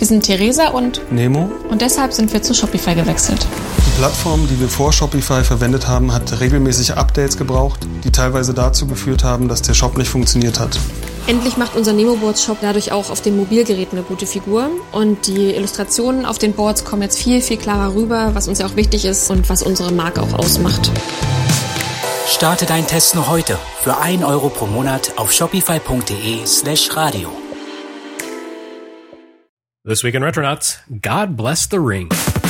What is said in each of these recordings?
sind Theresa und Nemo. Und deshalb sind wir zu Shopify gewechselt. Die Plattform, die wir vor Shopify verwendet haben, hat regelmäßig Updates gebraucht, die teilweise dazu geführt haben, dass der Shop nicht funktioniert hat. Endlich macht unser Nemo-Boards-Shop dadurch auch auf den Mobilgeräten eine gute Figur. Und die Illustrationen auf den Boards kommen jetzt viel, viel klarer rüber, was uns ja auch wichtig ist und was unsere Marke auch ausmacht. Starte deinen Test noch heute für 1 Euro pro Monat auf shopify.de/radio. This week in Retronauts, God Bless the Ring.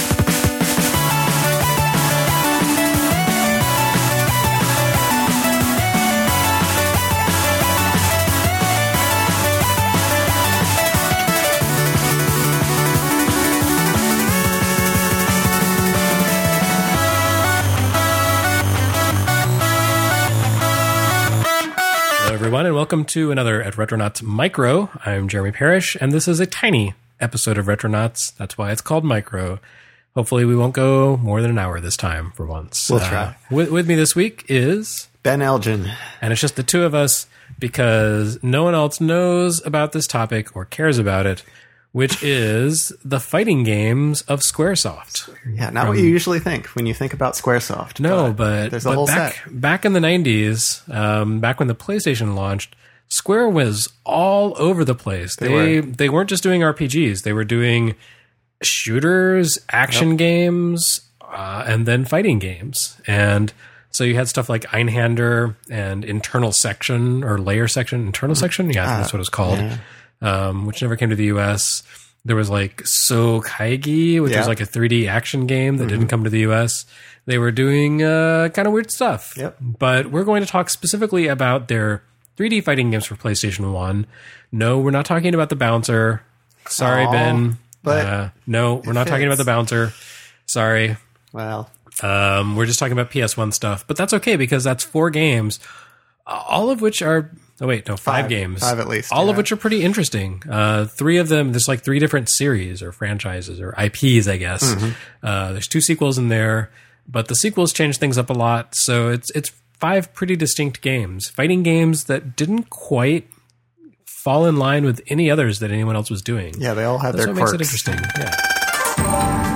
Everyone, and welcome to another at Retronauts Micro. I'm Jeremy Parrish, and this is a tiny episode of Retronauts. That's why it's called Micro. Hopefully we won't go more than an hour this time for once. We'll try. With me this week is... Ben Elgin. And it's just the two of us because no one else knows about this topic or cares about it, which is the fighting games of Squaresoft. Yeah, not what you usually think when you think about Squaresoft. No, but there's a whole set. Back in the 90s, back when the PlayStation launched, Square was all over the place. They weren't just doing RPGs. They were doing shooters, action games, and then fighting games. And so you had stuff like Einhander and Internal Section or Layer Section. Internal Section? Yeah, that's what it was called. Yeah. Which never came to the US. There was like So Kaigi, which was like a 3D action game that didn't come to the US. They were doing kind of weird stuff. Yep. But we're going to talk specifically about their 3D fighting games for PlayStation 1. No, we're not talking about the Bouncer. Sorry, Ben. But no, we're not talking about the Bouncer. Sorry. Well. We're just talking about PS1 stuff. But that's okay because that's 4 games, all of which are... Oh, wait, no, 5 games. 5 at least. All of which are pretty interesting. 3 of them, there's like 3 different series or franchises or IPs, I guess. There's 2 sequels in there, but the sequels change things up a lot. So it's 5 pretty distinct games. Fighting games that didn't quite fall in line with any others that anyone else was doing. Yeah, they all had their quirks. That's what makes it interesting. Yeah.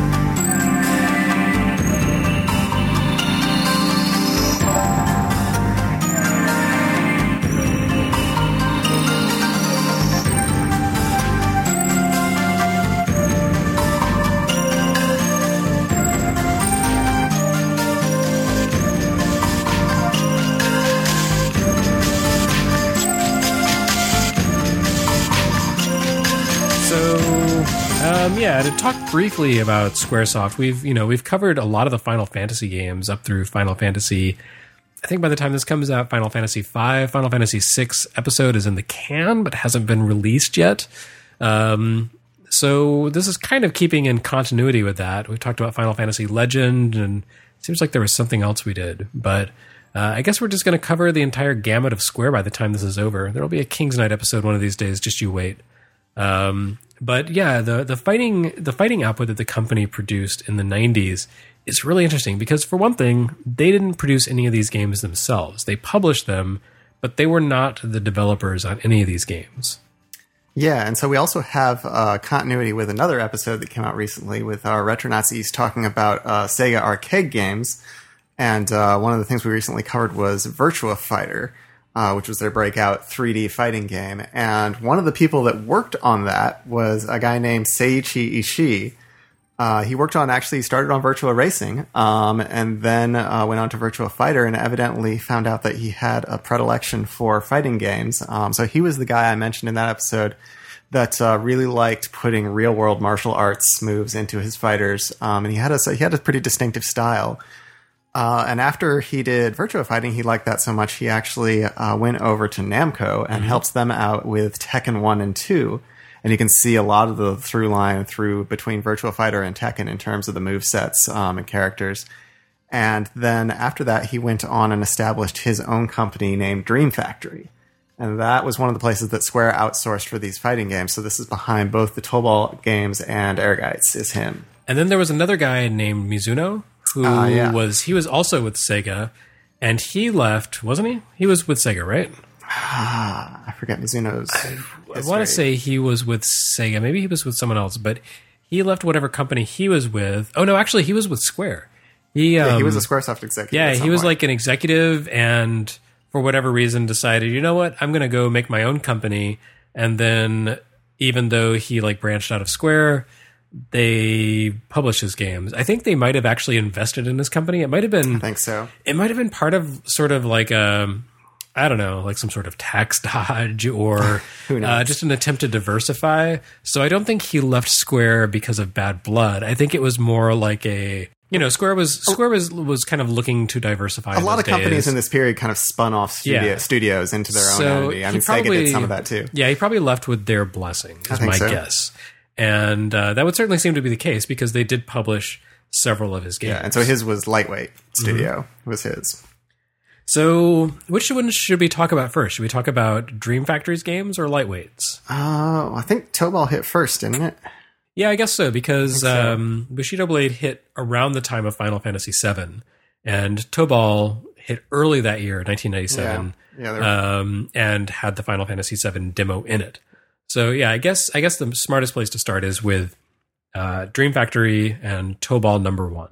To talk briefly about Squaresoft, we've covered a lot of the Final Fantasy games up through Final Fantasy. I think by the time this comes out, Final Fantasy V, Final Fantasy VI episode is in the can, but hasn't been released yet. So this is kind of keeping in continuity with that. We've talked about Final Fantasy Legend, and it seems like there was something else we did. But I guess we're just going to cover the entire gamut of Square by the time this is over. There will be a King's Night episode one of these days. Just you wait. But yeah, the fighting output that the company produced in the 90s is really interesting because, for one thing, they didn't produce any of these games themselves. They published them, but they were not the developers on any of these games. Yeah, and so we also have continuity with another episode that came out recently with our Retronauts talking about Sega arcade games. And one of the things we recently covered was Virtua Fighter, which was their breakout 3D fighting game. And one of the people that worked on that was a guy named Seiichi Ishii. He started on Virtua Racing, and then went on to Virtua Fighter and evidently found out that he had a predilection for fighting games. So he was the guy I mentioned in that episode that really liked putting real-world martial arts moves into his fighters. And he had a pretty distinctive style. And after he did Virtua Fighting, he liked that so much, he actually went over to Namco and helped them out with Tekken 1 and 2. And you can see a lot of the through line between Virtua Fighter and Tekken in terms of the movesets and characters. And then after that, he went on and established his own company named Dream Factory. And that was one of the places that Square outsourced for these fighting games. So this is behind both the Tobal games and Ehrgeiz is him. And then there was another guy named Mizuno who was also with Sega, and he left, wasn't he? He was with Sega, right? I forget Mizuno's. want to say he was with Sega. Maybe he was with someone else, but he left whatever company he was with. Oh, no, actually, he was with Square. He was a Squaresoft executive. Yeah, he was like an executive and for whatever reason decided, you know what, I'm going to go make my own company. And then even though he like branched out of Square, they published his games. I think they might have actually invested in his company. It might have been. I think so. It might have been part of sort of like I don't know, like some sort of tax dodge or just an attempt to diversify. So I don't think he left Square because of bad blood. I think it was more like Square was kind of looking to diversify. A lot of companies in this period kind of spun off studios into their own entity. I mean, Sega did some of that too. Yeah, he probably left with their blessing, is my guess. And that would certainly seem to be the case because they did publish several of his games. Yeah, and so his was Lightweight Studio was his. So which one should we talk about first? Should we talk about Dream Factory's games or Lightweight's? I think Tobal hit first, didn't it? Yeah, I guess so, because Bushido Blade hit around the time of Final Fantasy VII, and Tobal hit early that year, 1997, and had the Final Fantasy VII demo in it. So yeah, I guess the smartest place to start is with Dream Factory and Tobal #1.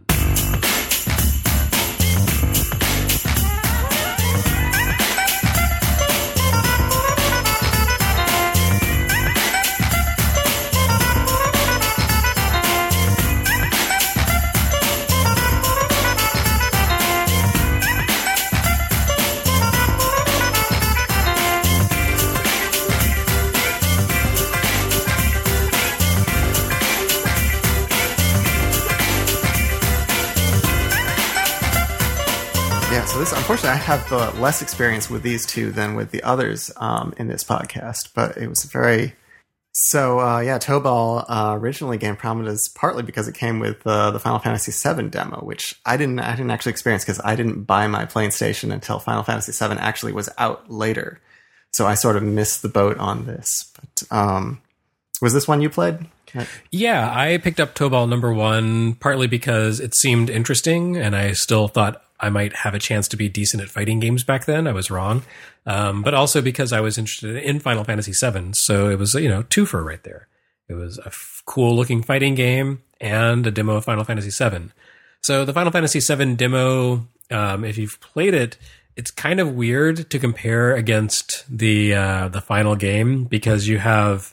Unfortunately, I have less experience with these two than with the others in this podcast, but it was very... So, Tobal originally gained prominence partly because it came with the Final Fantasy VII demo, which I didn't actually experience because I didn't buy my PlayStation until Final Fantasy VII actually was out later. So I sort of missed the boat on this. But was this one you played? Yeah, I picked up Tobal #1 partly because it seemed interesting, and I still thought I might have a chance to be decent at fighting games back then. I was wrong. But also because I was interested in Final Fantasy VII. So it was, twofer right there. It was a cool looking fighting game and a demo of Final Fantasy VII. So the Final Fantasy VII demo, if you've played it, it's kind of weird to compare against the final game because you have,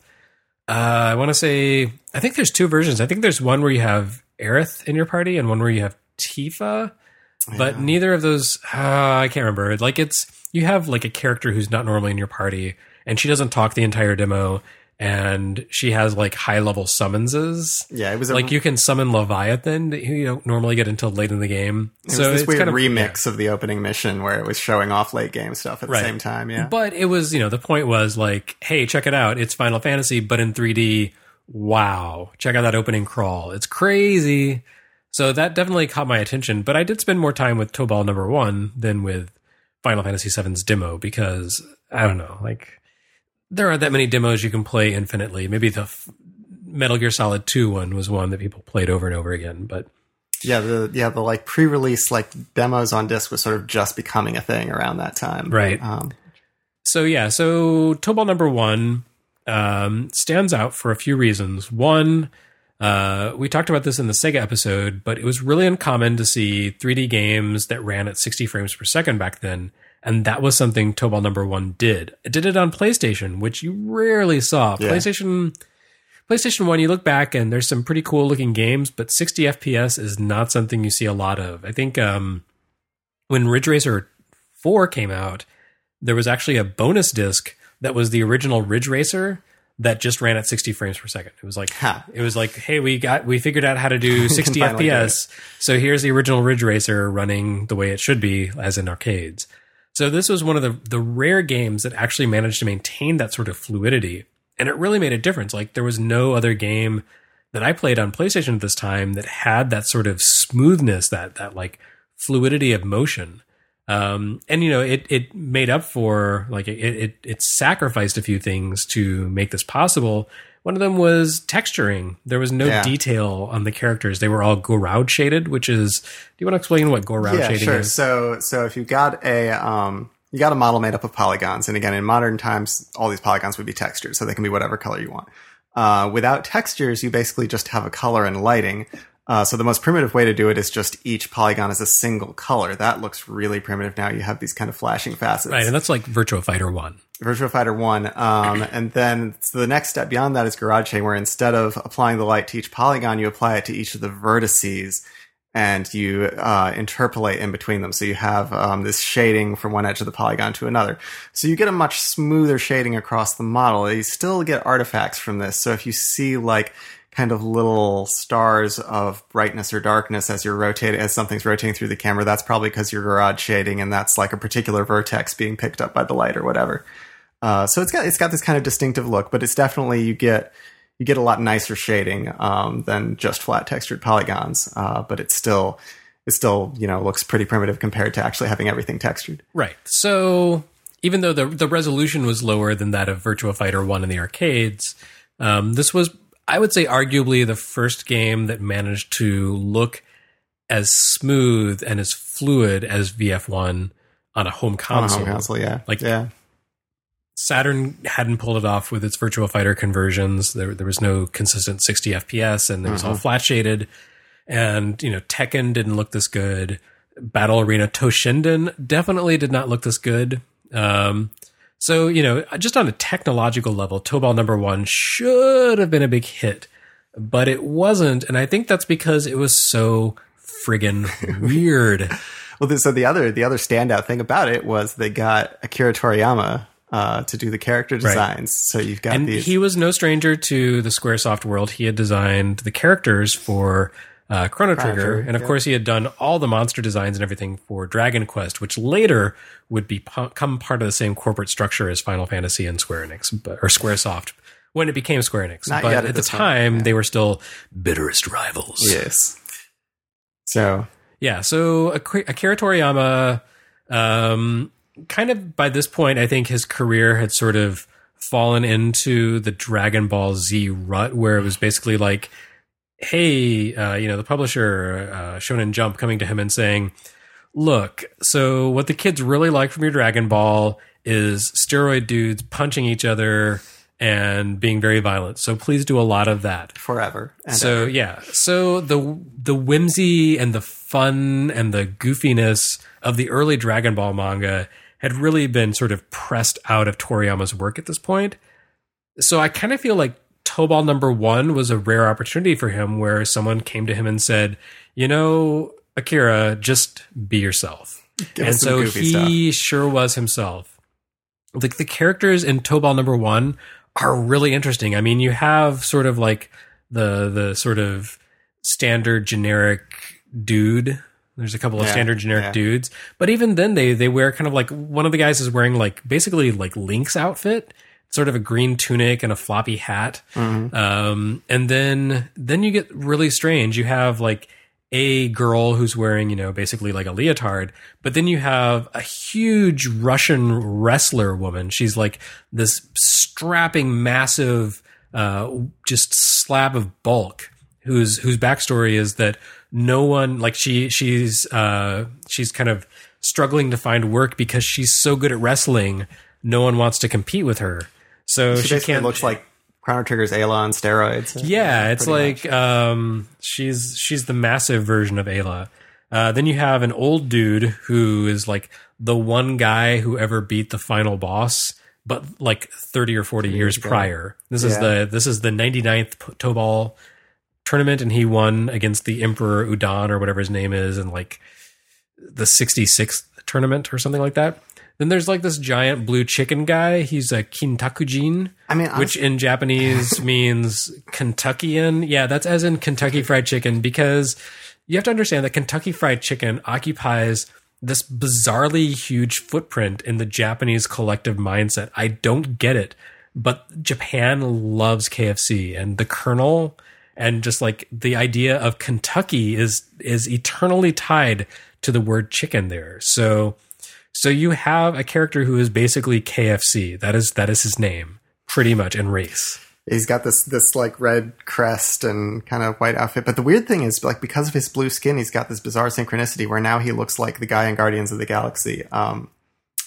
I think there's two versions. I think there's one where you have Aerith in your party and one where you have Tifa. But neither of those, I can't remember. Like you have like a character who's not normally in your party, and she doesn't talk the entire demo, and she has like high level summonses. Yeah, it was like you can summon Leviathan that you don't normally get until late in the game. So it's this weird kind of remix of the opening mission where it was showing off late game stuff at the same time. Yeah, but it was the point was like, hey, check it out, it's Final Fantasy but in 3D. Wow, check out that opening crawl, it's crazy. So that definitely caught my attention, but I did spend more time with Tobal #1 than with Final Fantasy VII's demo because, I don't know, like, there aren't that many demos you can play infinitely. Maybe the Metal Gear Solid 2 one was one that people played over and over again, but... the like pre-release like demos on disc was sort of just becoming a thing around that time. Right. So Tobal #1 stands out for a few reasons. One... we talked about this in the Sega episode, but it was really uncommon to see 3D games that ran at 60 frames per second back then, and that was something Tobal #1 did. It did it on PlayStation, which you rarely saw. Yeah. PlayStation 1, you look back and there's some pretty cool looking games, but 60 FPS is not something you see a lot of. I think when Ridge Racer 4 came out, there was actually a bonus disc that was the original Ridge Racer that just ran at 60 frames per second. It was like, hey, we figured out how to do 60 FPS. So here's the original Ridge Racer running the way it should be as in arcades. So this was one of the rare games that actually managed to maintain that sort of fluidity. And it really made a difference. Like there was no other game that I played on PlayStation at this time that had that sort of smoothness, that like fluidity of motion. And it made up for like it sacrificed a few things to make this possible. One of them was texturing. There was no detail on the characters. They were all Gouraud shaded, which is, do you want to explain what Gouraud shading sure. is? So if you got a You got a model made up of polygons. And again, in modern times, all these polygons would be textured, so they can be whatever color you want. Without textures, you basically just have a color and lighting. So the most primitive way to do it is just each polygon is a single color. That looks really primitive now. You have these kind of flashing facets. Right, and that's like Virtua Fighter 1. Virtua Fighter 1. And then so the next step beyond that is garage shading, where instead of applying the light to each polygon, you apply it to each of the vertices, and you interpolate in between them. So you have this shading from one edge of the polygon to another. So you get a much smoother shading across the model. You still get artifacts from this. So if you see like kind of little stars of brightness or darkness as you're rotating, as something's rotating through the camera, that's probably because you're garage shading, and that's like a particular vertex being picked up by the light or whatever. So it's got this kind of distinctive look, but it's definitely you get a lot nicer shading than just flat textured polygons. But it still looks pretty primitive compared to actually having everything textured. Right. So even though the resolution was lower than that of Virtua Fighter 1 in the arcades, this was, I would say, arguably the first game that managed to look as smooth and as fluid as VF1 on a home console. On a home console, yeah. Yeah. Saturn hadn't pulled it off with its Virtua Fighter conversions. There was no consistent 60 FPS, and it was all flat shaded. And, Tekken didn't look this good. Battle Arena Toshinden definitely did not look this good. So, just on a technological level, Tobal #1 should have been a big hit, but it wasn't. And I think that's because it was so friggin' weird. Well, so the other standout thing about it was they got Akira Toriyama to do the character designs. Right. So you've got these. He was no stranger to the Squaresoft world. He had designed the characters for Chrono Trigger, and of course he had done all the monster designs and everything for Dragon Quest, which later would become part of the same corporate structure as Final Fantasy and Square Enix, or Squaresoft, when it became Square Enix. Not but yet at the time, they were still bitterest rivals. Yes. So Akira Toriyama, kind of by this point, I think his career had sort of fallen into the Dragon Ball Z rut, where it was basically like, hey, the publisher, Shonen Jump, coming to him and saying, look, so what the kids really like from your Dragon Ball is steroid dudes punching each other and being very violent. So please do a lot of that. Forever. So, yeah. So the whimsy and the fun and the goofiness of the early Dragon Ball manga had really been sort of pressed out of Toriyama's work at this point. So I kind of feel like Tobal #1 was a rare opportunity for him, where someone came to him and said, Akira, just be yourself. And so he sure was himself. Like, the characters in Tobal #1 are really interesting. I mean, you have sort of like the sort of standard generic dude. There's a couple of standard generic dudes, but even then they wear kind of like, one of the guys is wearing like basically like Link's outfit, sort of a green tunic and a floppy hat. And then you get really strange. You have like a girl who's wearing, basically like a leotard, but then you have a huge Russian wrestler woman. She's like this strapping, massive, just slab of bulk, whose backstory is that no one, like she's kind of struggling to find work because she's so good at wrestling. No one wants to compete with her. So she can't. Looks like Chrono Trigger's Ayla on steroids. Yeah, it's like she's the massive version of Ayla. Then you have an old dude who is like the one guy who ever beat the final boss, but like 30 or 40 years prior. This is the 99th Tobal tournament, and he won against the Emperor Udon or whatever his name is, in like the 66th tournament or something like that. Then there's like this giant blue chicken guy. He's a Kintakujin, which in Japanese means Kentuckian. Yeah, that's as in Kentucky Fried Chicken, because you have to understand that Kentucky Fried Chicken occupies this bizarrely huge footprint in the Japanese collective mindset. I don't get it, but Japan loves KFC, and the Colonel and just like the idea of Kentucky is eternally tied to the word chicken there. So you have a character who is basically KFC. That is his name, pretty much, in race. He's got this like red crest and kind of white outfit. But the weird thing is, like, because of his blue skin, he's got this bizarre synchronicity where now he looks like the guy in Guardians of the Galaxy.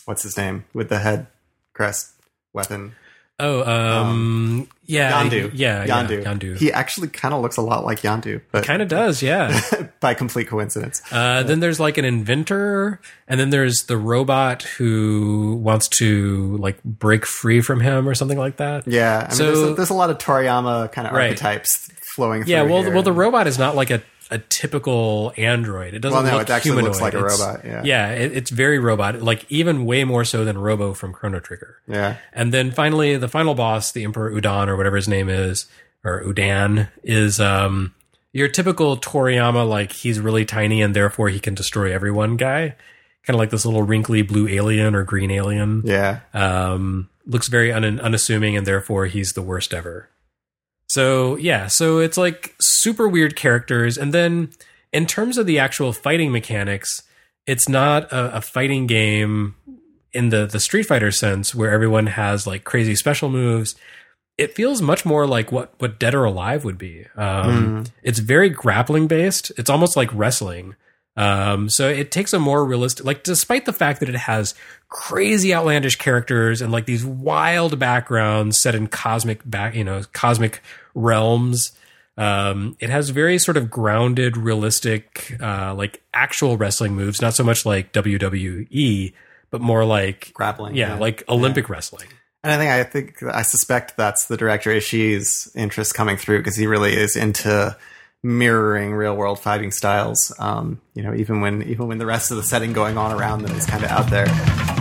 what's his name with the head crest weapon. Oh, yeah, Yondu. Yondu. He actually kind of looks a lot like Yondu, but Kind of does, yeah. by complete coincidence. Then there's like an inventor, and then there's the robot who wants to like break free from him or something like that. Yeah, I mean, there's a lot of Toriyama kind of archetypes flowing through. Yeah, well, here. the robot is not like a typical android. It doesn't look it actually humanoid. looks like a robot. Yeah, it's very robot, like even way more so than Robo from Chrono Trigger. Yeah, and then finally, the final boss, the Emperor Udan or whatever his name is, or Udan, is your typical Toriyama, like he's really tiny and therefore he can destroy everyone guy. Kind of like this little wrinkly blue alien or green alien. Yeah, looks very unassuming and therefore he's the worst ever. So it's like super weird characters. And then in terms of the actual fighting mechanics, it's not a fighting game in the Street Fighter sense where everyone has like crazy special moves. It feels much more like what Dead or Alive would be. It's very grappling based. It's almost like wrestling. So it takes a more realistic, like despite the fact that it has crazy outlandish characters and like these wild backgrounds set in cosmic realms, it has very sort of grounded, realistic, like actual wrestling moves, not so much like WWE, but more like grappling. Yeah. Like Olympic wrestling. And I suspect that's the director Ishii's interest coming through because he really is into mirroring real world fighting styles. Even when the rest of the setting going on around them is kind of out there.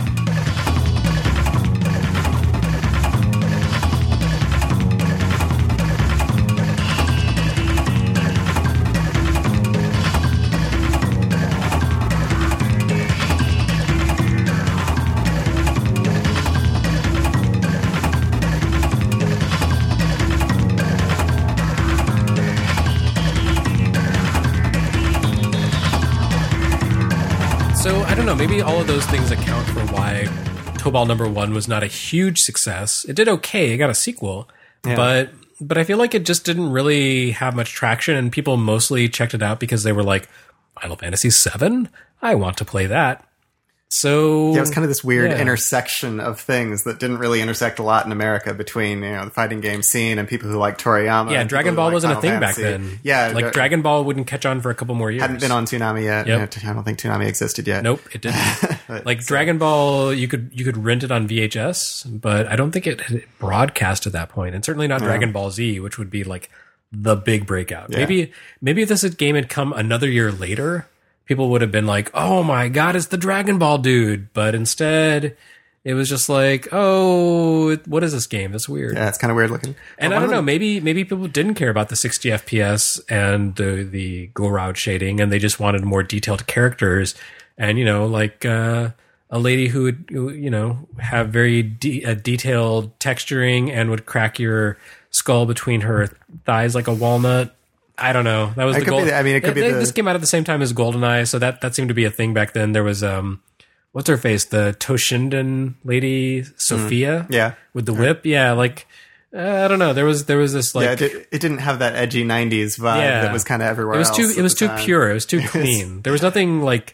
Maybe all of those things account for why Tobal #1 was not a huge success. It did okay. It got a sequel, but I feel like it just didn't really have much traction, and people mostly checked it out because they were like, Final Fantasy VII? I want to play that. So it was kind of this weird intersection of things that didn't really intersect a lot in America between the fighting game scene and people who like Toriyama. Yeah, Dragon Ball wasn't a thing back then. Yeah, like Dragon Ball wouldn't catch on for a couple more years. Hadn't been on Toonami yet. Yep. I don't think Toonami existed yet. Nope, it didn't. Like Dragon Ball, you could rent it on VHS, but I don't think it had broadcast at that point, and certainly not Dragon Ball Z, which would be like the big breakout. Yeah. Maybe if this game had come another year later, people would have been like, oh my God, it's the Dragon Ball dude. But instead, it was just like, oh, what is this game? That's weird. Yeah, it's kind of weird looking. And I don't know, maybe people didn't care about the 60 FPS and the go-route shading, and they just wanted more detailed characters. And, like a lady who would, have very detailed texturing and would crack your skull between her thighs like a walnut. I don't know. That was the goal. It could be. This came out at the same time as GoldenEye, so that seemed to be a thing back then. There was what's her face, the Toshinden lady, Sophia, with the whip. Yeah, like I don't know. There was this like it didn't have that edgy '90s vibe that was kind of everywhere. It was too pure. It was too clean. There was nothing like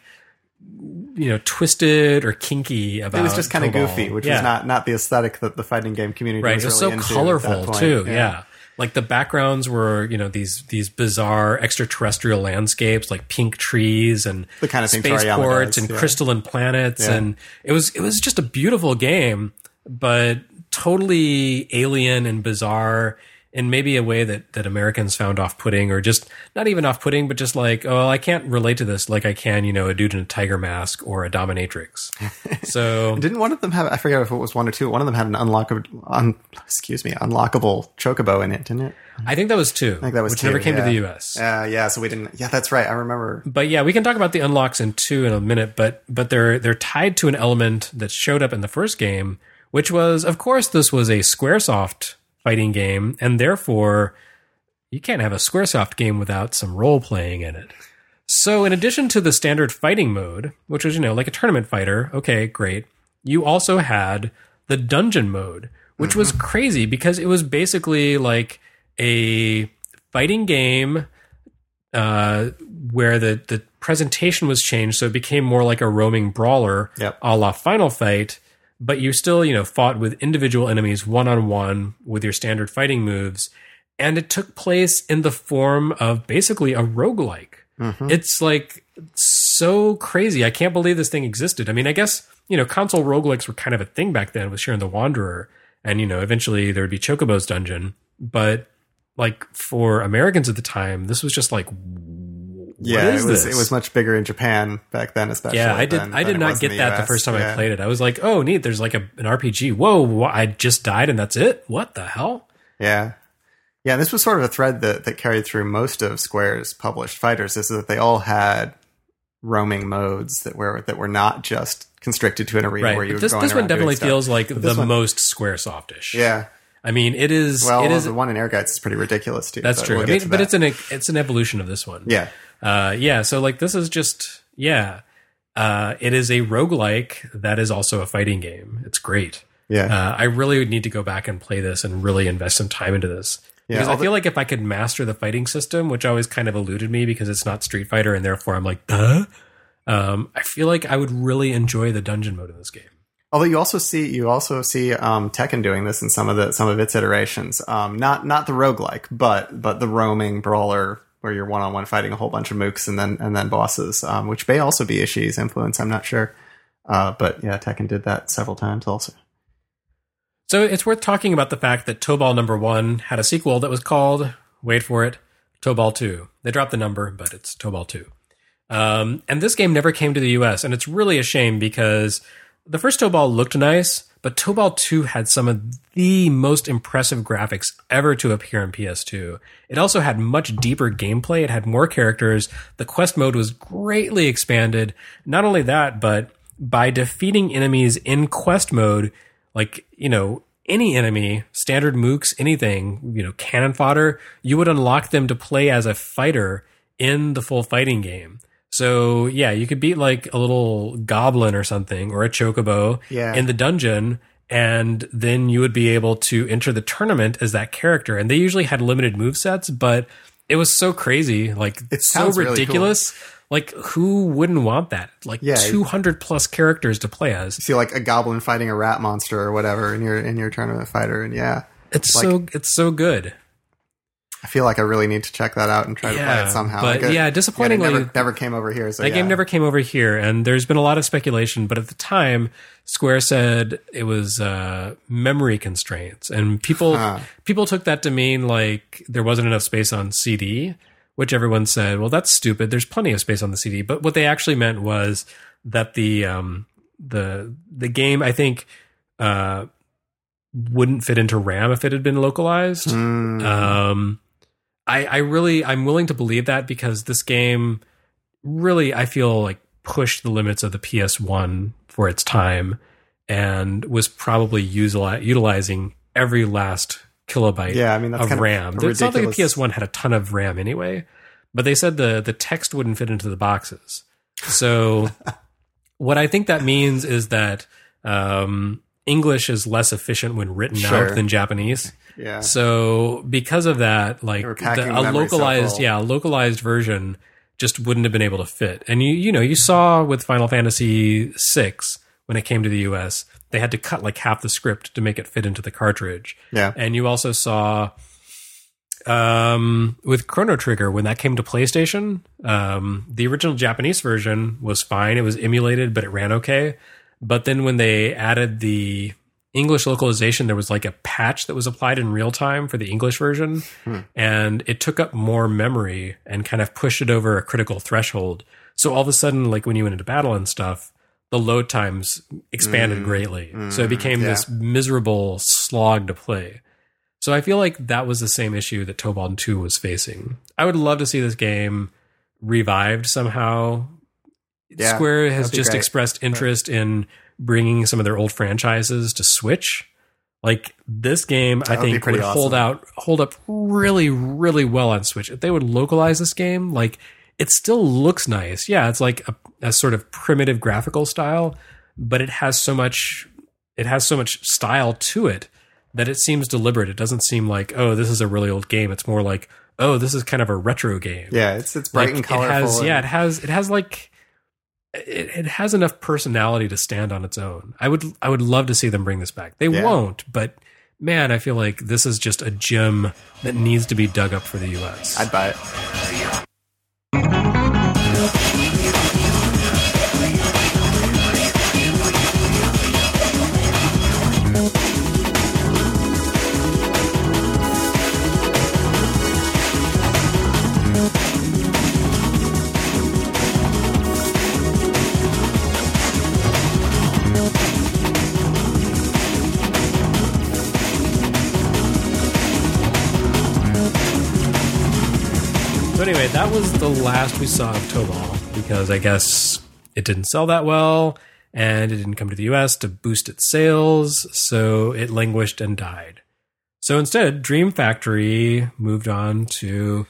twisted or kinky about it. It was just kind of goofy, which was not the aesthetic that the fighting game community was really so into colorful too. Yeah. Like the backgrounds were, these bizarre extraterrestrial landscapes, like pink trees and the kind of spaceports and crystalline planets, and it was just a beautiful game, but totally alien and bizarre in maybe a way that Americans found off-putting, or just not even off-putting, but just like, oh, I can't relate to this like I can, a dude in a tiger mask or a dominatrix. So didn't one of them have? I forget if it was one or two. One of them had an unlockable chocobo in it, didn't it? I think that was two. I think that was which two, never came to the US. So we didn't. Yeah, that's right. I remember. But yeah, we can talk about the unlocks in 2 in a minute. But they're tied to an element that showed up in the first game, which was, of course, this was a SquareSoft fighting game, and therefore you can't have a Squaresoft game without some role playing in it. So in addition to the standard fighting mode, which was, like a tournament fighter, okay, great, you also had the dungeon mode, which was crazy because it was basically like a fighting game where the presentation was changed, so it became more like a roaming brawler, a la Final Fight. But you still, fought with individual enemies one-on-one with your standard fighting moves. And it took place in the form of basically a roguelike. Mm-hmm. It's like so crazy. I can't believe this thing existed. I mean, I guess, console roguelikes were kind of a thing back then with Sharon the Wanderer. And, eventually there would be Chocobo's Dungeon. But like for Americans at the time, this was just like, it was much bigger in Japan back then, especially. Yeah, I did not get that the first time I played it. I was like, oh, neat. There's like an RPG. Whoa, I just died and that's it? What the hell? Yeah. Yeah, this was sort of a thread that carried through most of Square's published fighters, is that they all had roaming modes that were not just constricted to an arena where you were going around. This one definitely feels like the one, most Squaresoftish. Yeah. I mean, it is. Well, it is, the one in Airguides is pretty ridiculous too. That's true. We'll but it's an evolution of this one. Yeah. So like this is just it is a roguelike that is also a fighting game. It's great. Yeah. I really need to go back and play this and really invest some time into this. Because I feel like if I could master the fighting system, which always kind of eluded me because it's not Street Fighter and therefore I'm like, I feel like I would really enjoy the dungeon mode in this game. Although you also see Tekken doing this in some of its iterations. Not the roguelike, but the roaming brawler where you're one-on-one fighting a whole bunch of mooks and then bosses, which may also be Ishii's influence. I'm not sure. But yeah, Tekken did that several times also. So it's worth talking about the fact that Tobal number 1 had a sequel that was called, wait for it, Tobal 2. They dropped the number, but it's Tobal 2. And this game never came to the US, and it's really a shame because the first Tobal looked nice, but Tobal 2 had some of the most impressive graphics ever to appear on PS2. It also had much deeper gameplay. It had more characters. The quest mode was greatly expanded. Not only that, but by defeating enemies in quest mode, like, any enemy, standard mooks, anything, cannon fodder, you would unlock them to play as a fighter in the full fighting game. So, yeah, you could beat like a little goblin or something or a chocobo in the dungeon, and then you would be able to enter the tournament as that character. And they usually had limited movesets, but it was so crazy. Like, it's so ridiculous. Really cool. Like, who wouldn't want that? Like 200 plus characters to play as. You see like a goblin fighting a rat monster or whatever in your tournament fighter, and it's so good. I feel like I really need to check that out and try to play it somehow. But disappointingly, it never came over here. So that game never came over here, and there's been a lot of speculation. But at the time, Square said it was memory constraints, and people took that to mean like there wasn't enough space on CD. Which everyone said, well, that's stupid. There's plenty of space on the CD. But what they actually meant was that the game, I think, wouldn't fit into RAM if it had been localized. I'm willing to believe that because this game really, I feel like, pushed the limits of the PS1 for its time and was probably utilizing every last kilobyte of RAM. It's not like the PS1 had a ton of RAM anyway, but they said the text wouldn't fit into the boxes. So what I think that means is that English is less efficient when written out than Japanese. Yeah. So because of that, like a localized version just wouldn't have been able to fit. And you saw with Final Fantasy VI when it came to the US, they had to cut like half the script to make it fit into the cartridge. Yeah. And you also saw with Chrono Trigger, when that came to PlayStation, the original Japanese version was fine. It was emulated, but it ran okay. But then when they added the English localization, there was like a patch that was applied in real time for the English version. And it took up more memory and kind of pushed it over a critical threshold. So all of a sudden, like when you went into battle and stuff, the load times expanded greatly. So it became this miserable slog to play. So I feel like that was the same issue that Tobal 2 was facing. I would love to see this game revived somehow. Yeah, Square has just expressed interest in bringing some of their old franchises to Switch. Like this game, I think would hold up really, really well on Switch. If they would localize this game, like it still looks nice. Yeah, it's like a sort of primitive graphical style, but it has so much style to it that it seems deliberate. It doesn't seem like, oh, this is a really old game. It's more like, oh, this is kind of a retro game. Yeah, it's bright and colorful. It has enough personality to stand on its own. I would love to see them bring this back. They won't, but man, I feel like this is just a gem that needs to be dug up for the US. I'd buy it. So anyway, that was the last we saw of Tobal, because I guess it didn't sell that well, and it didn't come to the US to boost its sales, so it languished and died. So instead, Dream Factory moved on to,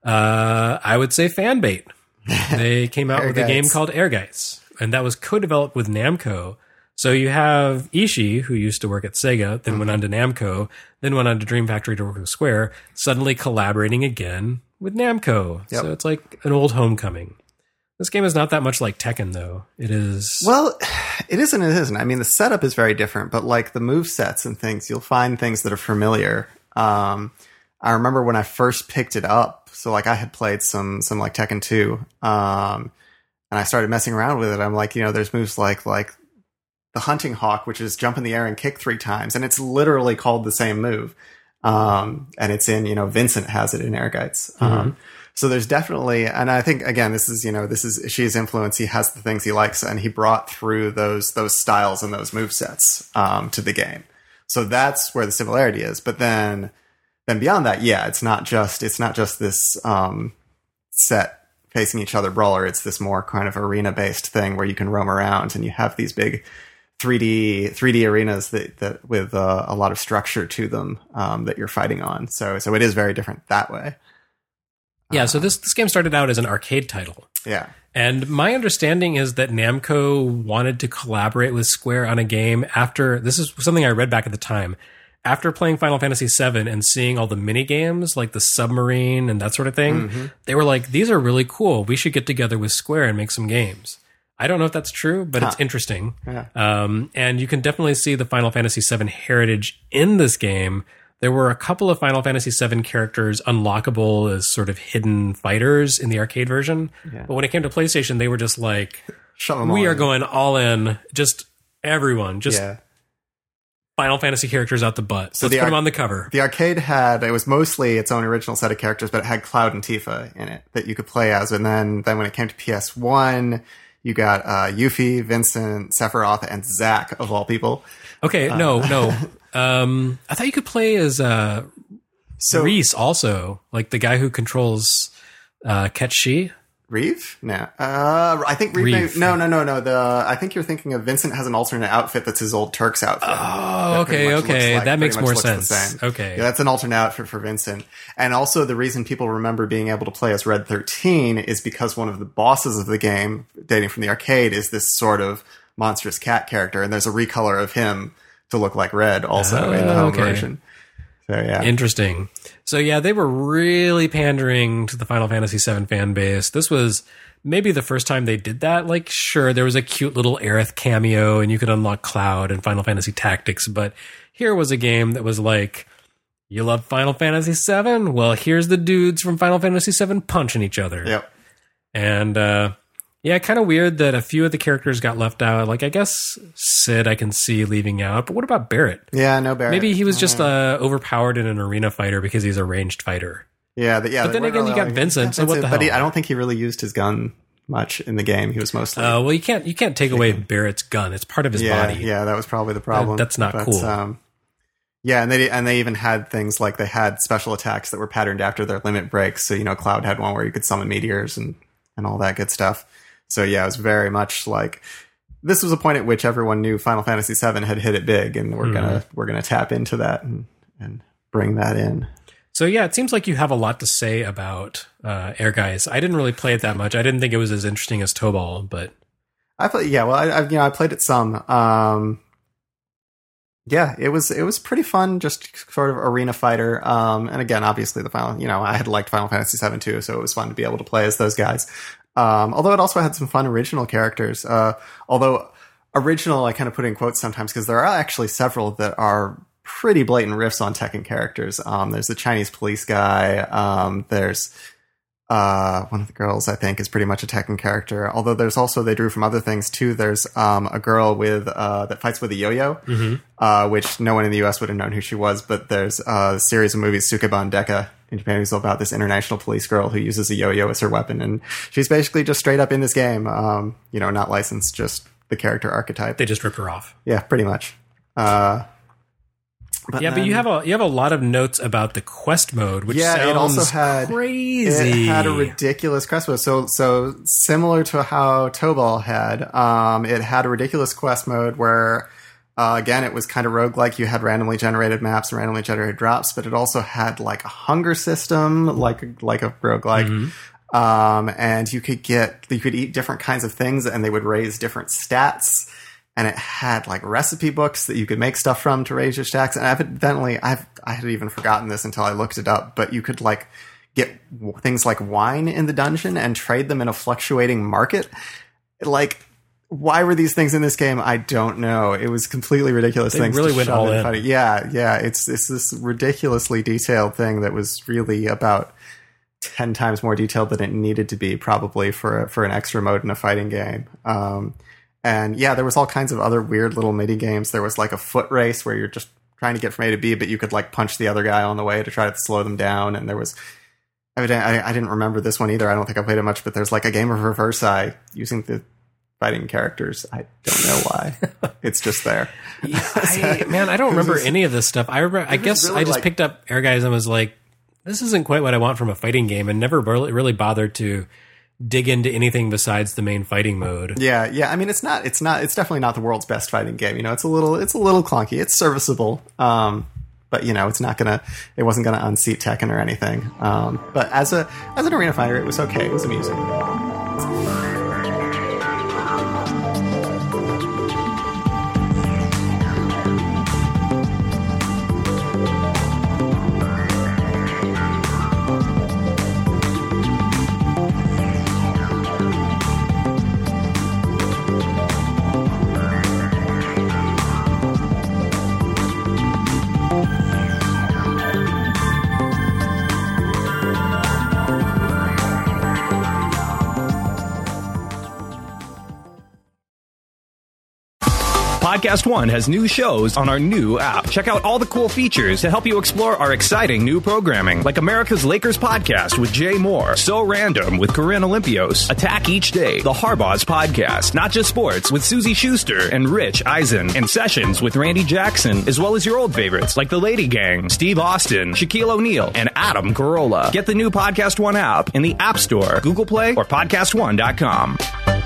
I would say, Fanbait. They came out with a game called Ehrgeiz, and that was co-developed with Namco. So you have Ishii, who used to work at Sega, then went on to Namco, then went on to Dream Factory to work with Square, suddenly collaborating again with Namco. Yep. So it's like an old homecoming. This game is not that much like Tekken, though. It is... Well, it isn't. It isn't. I mean, the setup is very different, but like the move sets and things, you'll find things that are familiar. I remember when I first picked it up, so like I had played some like Tekken 2, and I started messing around with it. I'm like, there's moves like the Hunting Hawk, which is jump in the air and kick 3 times, and it's literally called the same move. And it's in, Vincent has it in Ehrgeiz. So there's definitely, and I think again, this is Ishii's influence. He has the things he likes, and he brought through those styles and those movesets, to the game. So that's where the similarity is. But then beyond that, it's not just this, set facing each other brawler. It's this more kind of arena based thing where you can roam around and you have these big 3D arenas that with a lot of structure to them, that you're fighting on. So it is very different that way. Yeah. So this game started out as an arcade title. Yeah. And my understanding is that Namco wanted to collaborate with Square on a game after, this is something I read back at the time, after playing Final Fantasy VII and seeing all the mini games like the submarine and that sort of thing, they were like, these are really cool. We should get together with Square and make some games. I don't know if that's true, but it's interesting. Yeah. And you can definitely see the Final Fantasy VII heritage in this game. There were a couple of Final Fantasy VII characters unlockable as sort of hidden fighters in the arcade version. Yeah. But when it came to PlayStation, they were just like, we are going all in. Just everyone. Just Final Fantasy characters out the butt. So let's put them on the cover. The arcade it was mostly its own original set of characters, but it had Cloud and Tifa in it that you could play as. And then when it came to PS1... you got Yuffie, Vincent, Sephiroth, and Zack, of all people. Okay, no. I thought you could play as Reese also, like the guy who controls Ketchi. Reeve? No. I think Reeve. No. I think you're thinking of Vincent has an alternate outfit that's his old Turk's outfit. Oh, okay. That makes more sense. Okay. Yeah, that's an alternate outfit for Vincent. And also the reason people remember being able to play as Red 13 is because one of the bosses of the game, dating from the arcade, is this sort of monstrous cat character. And there's a recolor of him to look like Red also in the home version. So, yeah. Interesting. So, yeah, they were really pandering to the Final Fantasy VII fan base. This was maybe the first time they did that. Like, sure, there was a cute little Aerith cameo, and you could unlock Cloud and Final Fantasy Tactics, but here was a game that was like, you love Final Fantasy VII? Well, here's the dudes from Final Fantasy VII punching each other. Yep. And, yeah, kind of weird that a few of the characters got left out. Like, I guess Sid I can see leaving out. But what about Barrett? Yeah, no Barrett. Maybe he was just overpowered in an arena fighter because he's a ranged fighter. Yeah. But then again, you got Vincent, so what the hell? But I don't think he really used his gun much in the game. He was mostly... well, you can't take away Barrett's gun. It's part of his body. Yeah, that was probably the problem. That's not cool. Yeah, and they even had things like they had special attacks that were patterned after their limit breaks. So, Cloud had one where you could summon meteors and all that good stuff. So yeah, it was very much like this was a point at which everyone knew Final Fantasy VII had hit it big, and we're gonna tap into that and bring that in. So yeah, it seems like you have a lot to say about Ehrgeiz. I didn't really play it that much. I didn't think it was as interesting as Tobal, but I played. Yeah, well, I played it some. Yeah, it was pretty fun, just sort of arena fighter. And again, obviously I had liked Final Fantasy VII too, so it was fun to be able to play as those guys. Although it also had some fun original characters. Although original, I kind of put in quotes sometimes because there are actually several that are pretty blatant riffs on Tekken characters. There's the Chinese police guy. There's one of the girls, I think, is pretty much a Tekken character. Although there's also, they drew from other things too. There's a girl with that fights with a yo-yo, which no one in the US would have known who she was. But there's a series of movies, Sukeban Deka, in Japan, who's about this international police girl who uses a yo-yo as her weapon, and she's basically just straight up in this game. Not licensed, just the character archetype. They just ripped her off. Yeah, pretty much. But you have a lot of notes about the quest mode, which sounds it also had crazy. It had a ridiculous quest mode. So similar to how Tobal had, it had a ridiculous quest mode where, again, it was kind of roguelike. You had randomly generated maps and randomly generated drops, but it also had like a hunger system, like a roguelike. And you could eat different kinds of things, and they would raise different stats. And it had like recipe books that you could make stuff from to raise your stacks. And evidently, I had even forgotten this until I looked it up, but you could like get things like wine in the dungeon and trade them in a fluctuating market. Like, why were these things in this game? I don't know. It was completely ridiculous. They really went all in. Fighting. Yeah. It's this ridiculously detailed thing that was really about 10 times more detailed than it needed to be, probably for an extra mode in a fighting game. And yeah, there was all kinds of other weird little mini games. There was like a foot race where you're just trying to get from A to B, but you could like punch the other guy on the way to try to slow them down. And there was, I didn't remember this one either. I don't think I played it much, but there's like a game of Reverse Eye using the fighting characters. I don't know why. It's just there. I don't remember any of this stuff. I guess really I just picked up Ehrgeiz and was like, this isn't quite what I want from a fighting game, and never really bothered to dig into anything besides the main fighting mode. Yeah. I mean, it's definitely not the world's best fighting game. It's a little clunky. It's serviceable. But it wasn't gonna unseat Tekken or anything. But as an arena fighter, it was okay. It was amusing. Podcast One has new shows on our new app. Check out all the cool features to help you explore our exciting new programming, like America's Lakers podcast with Jay Moore, So Random with Corinne Olympios, Attack Each Day, the Harbaugh's podcast, Not Just Sports with Susie Schuster and Rich Eisen, and Sessions with Randy Jackson, as well as your old favorites like The Lady Gang, Steve Austin, Shaquille O'Neal, and Adam Carolla. Get the new Podcast One app in the App Store, Google Play, or podcastone.com.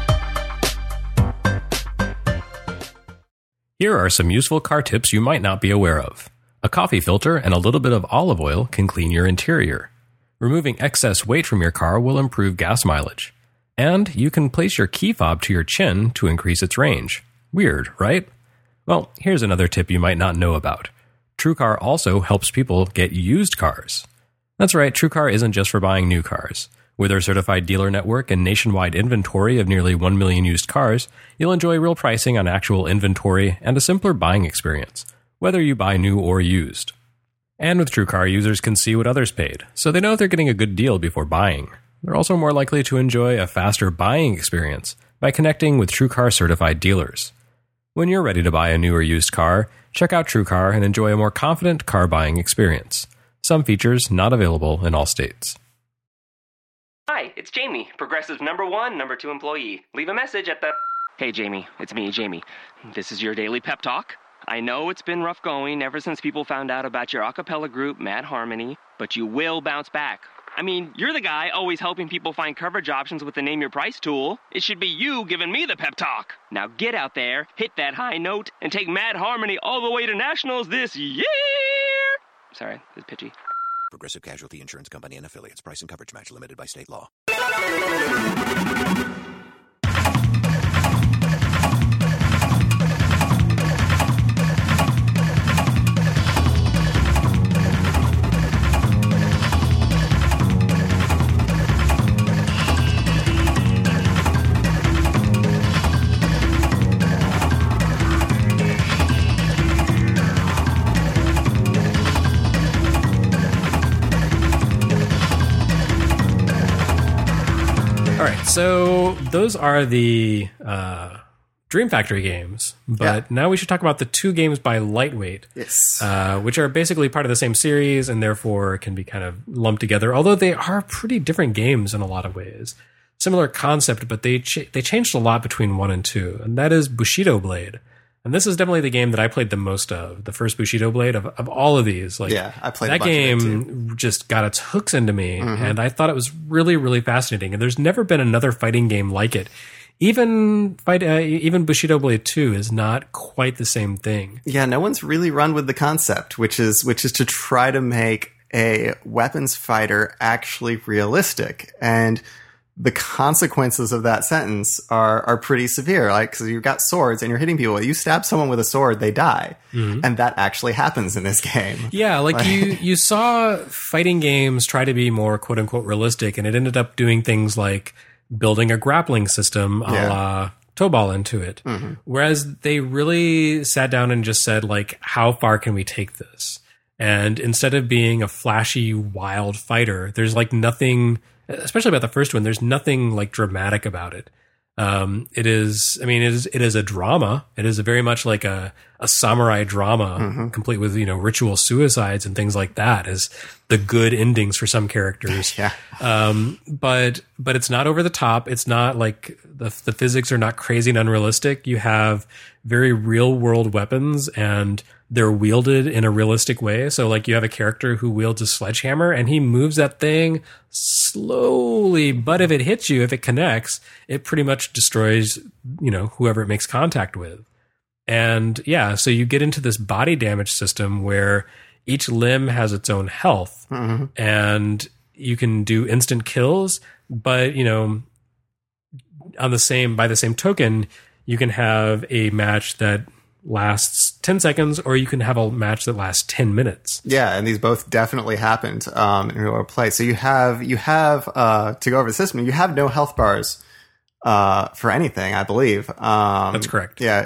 Here are some useful car tips you might not be aware of. A coffee filter and a little bit of olive oil can clean your interior. Removing excess weight from your car will improve gas mileage. And you can place your key fob to your chin to increase its range. Weird, right? Well, here's another tip you might not know about. TrueCar also helps people get used cars. That's right, TrueCar isn't just for buying new cars. With our certified dealer network and nationwide inventory of nearly 1 million used cars, you'll enjoy real pricing on actual inventory and a simpler buying experience, whether you buy new or used. And with TrueCar, users can see what others paid, so they know they're getting a good deal before buying. They're also more likely to enjoy a faster buying experience by connecting with TrueCar certified dealers. When you're ready to buy a new or used car, check out TrueCar and enjoy a more confident car buying experience. Some features not available in all states. Hi, it's Jamie, Progressive's #1, #2 employee. Leave a message at the... Hey, Jamie, it's me, Jamie. This is your daily pep talk. I know it's been rough going ever since people found out about your a cappella group, Mad Harmony, but you will bounce back. I mean, you're the guy always helping people find coverage options with the Name Your Price tool. It should be you giving me the pep talk. Now get out there, hit that high note, and take Mad Harmony all the way to nationals this year! Sorry, it's pitchy. Progressive Casualty Insurance Company and Affiliates. Price and coverage match limited by state law. All right, so those are the Dream Factory games, but now we should talk about the 2 games by Lightweight, which are basically part of the same series and therefore can be kind of lumped together, although they are pretty different games in a lot of ways. Similar concept, but they changed a lot between 1 and 2, and that is Bushido Blade. And this is definitely the game that I played the most of, the first Bushido Blade of all of these. Like, I played that a bunch game of it too. just got its hooks into me, and I thought it was really, really fascinating. And there's never been another fighting game like it. Even Bushido Blade 2 is not quite the same thing. Yeah, no one's really run with the concept, which is to try to make a weapons fighter actually realistic. And the consequences of that sentence are pretty severe. Like, because you've got swords and you're hitting people. You stab someone with a sword, they die. And that actually happens in this game. Yeah, like you saw fighting games try to be more quote unquote realistic, and it ended up doing things like building a grappling system a la Tobal into it. Whereas they really sat down and just said, like, how far can we take this? And instead of being a flashy, wild fighter, there's like nothing, especially about the first one, there's nothing like dramatic about it. It is a drama. It is very much like a samurai drama, complete with, ritual suicides and things like that as the good endings for some characters. But it's not over the top. It's not like the physics are not crazy and unrealistic. You have very real world weapons and they're wielded in a realistic way. So like you have a character who wields a sledgehammer and he moves that thing slowly, but if it hits you, if it connects, it pretty much destroys, whoever it makes contact with. And yeah, so you get into this body damage system where each limb has its own health and you can do instant kills, but by the same token, you can have a match that lasts 10 seconds or you can have a match that lasts 10 minutes. Yeah, and these both definitely happened in real world play. So you have to go over the system, you have no health bars for anything, I believe. That's correct. Yeah,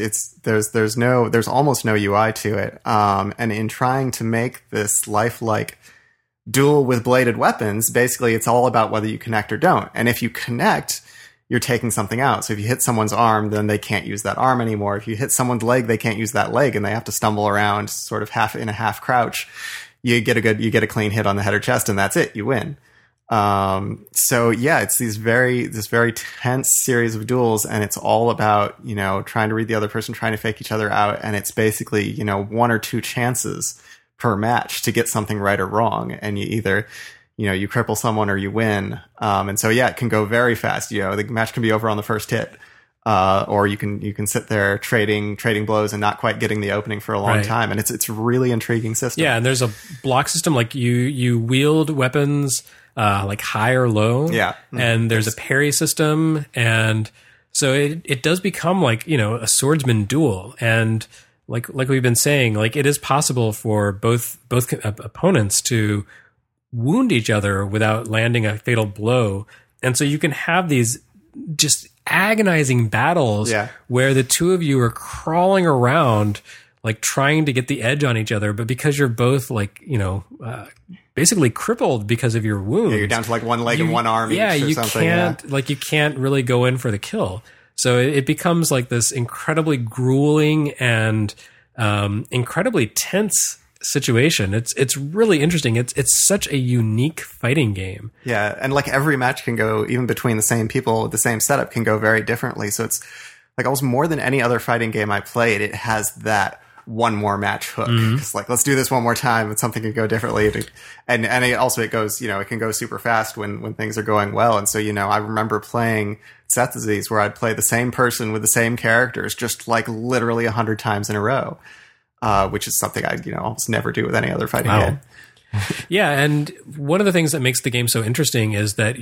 there's almost no UI to it. And in trying to make this lifelike duel with bladed weapons, basically it's all about whether you connect or don't. And if you connect, you're taking something out. So if you hit someone's arm, then they can't use that arm anymore. If you hit someone's leg, they can't use that leg and they have to stumble around sort of half crouch. You get a clean hit on the head or chest and that's it. You win. So yeah, it's this very tense series of duels and it's all about, trying to read the other person, trying to fake each other out. And it's basically, 1 or 2 chances per match to get something right or wrong. And you either, you cripple someone or you win. And so, yeah, it can go very fast. The match can be over on the first hit. Or you can sit there trading blows and not quite getting the opening for a long time. And it's a really intriguing system. Yeah. And there's a block system. Like you wield weapons, like high or low. Yeah. And there's a parry system. And so it does become like, a swordsman duel. And like we've been saying, like it is possible for both opponents to wound each other without landing a fatal blow. And so you can have these just agonizing battles where the two of you are crawling around, like trying to get the edge on each other. But because you're both like, basically crippled because of your wounds. Yeah, you're down to like one leg and one arm each or something. You can't really go in for the kill. So it becomes like this incredibly grueling and incredibly tense situation. It's really interesting. It's such a unique fighting game. Yeah, and like every match can go, even between the same people with the same setup, can go very differently. So it's like almost more than any other fighting game I played, it has that one more match hook. It's like, let's do this one more time and something can go differently. And it goes, it can go super fast when things are going well. And so, I remember playing Seth Disease where I'd play the same person with the same characters just like literally 100 times in a row. Which is something I, almost never do with any other fighting game. Yeah, and one of the things that makes the game so interesting is that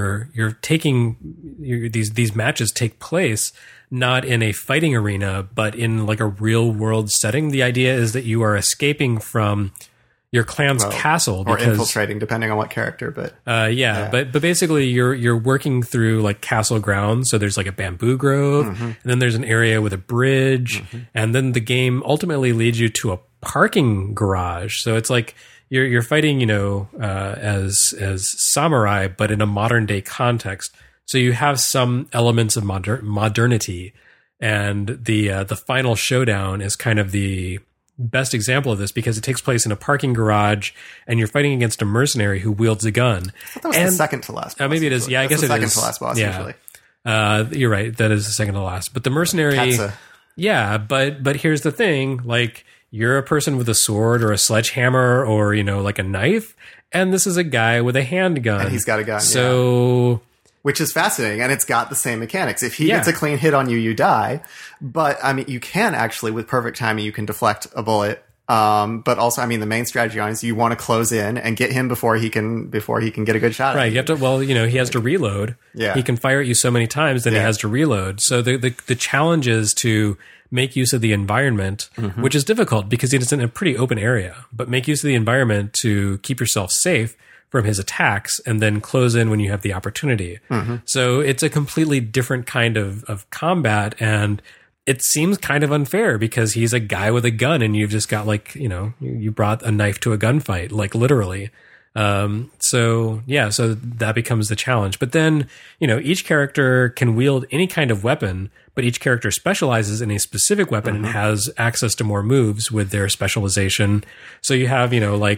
these matches take place not in a fighting arena, but in like a real world setting. The idea is that you are escaping from your clan's castle, or infiltrating, depending on what character. But but basically you're working through like castle grounds. So there's like a bamboo grove, and then there's an area with a bridge, and then the game ultimately leads you to a parking garage. So it's like you're fighting, as samurai, but in a modern day context. So you have some elements of modernity, and the final showdown is kind of the best example of this because it takes place in a parking garage, and you're fighting against a mercenary who wields a gun. I thought that was the second to last boss. Maybe it is. Yeah, I guess it is. Second to last boss usually. You're right. That is the second to last. But the mercenary, Katza. yeah. But here's the thing: like you're a person with a sword or a sledgehammer or like a knife, and this is a guy with a handgun. And he's got a gun. So. Which is fascinating, and it's got the same mechanics. If he gets a clean hit on you, you die. But, I mean, you can actually, with perfect timing, you can deflect a bullet. But also, I mean, the main strategy on is you want to close in and get him before he can get a good shot at Right, you. you have to, he has to reload. Yeah. He can fire at you so many times, then he has to reload. So the challenge is to make use of the environment, which is difficult because it's in a pretty open area. But make use of the environment to keep yourself safe from his attacks and then close in when you have the opportunity. So it's a completely different kind of combat, and it seems kind of unfair because he's a guy with a gun and you've just got you brought a knife to a gunfight, like literally. So that becomes the challenge. But then, each character can wield any kind of weapon, but each character specializes in a specific weapon and has access to more moves with their specialization. So you have,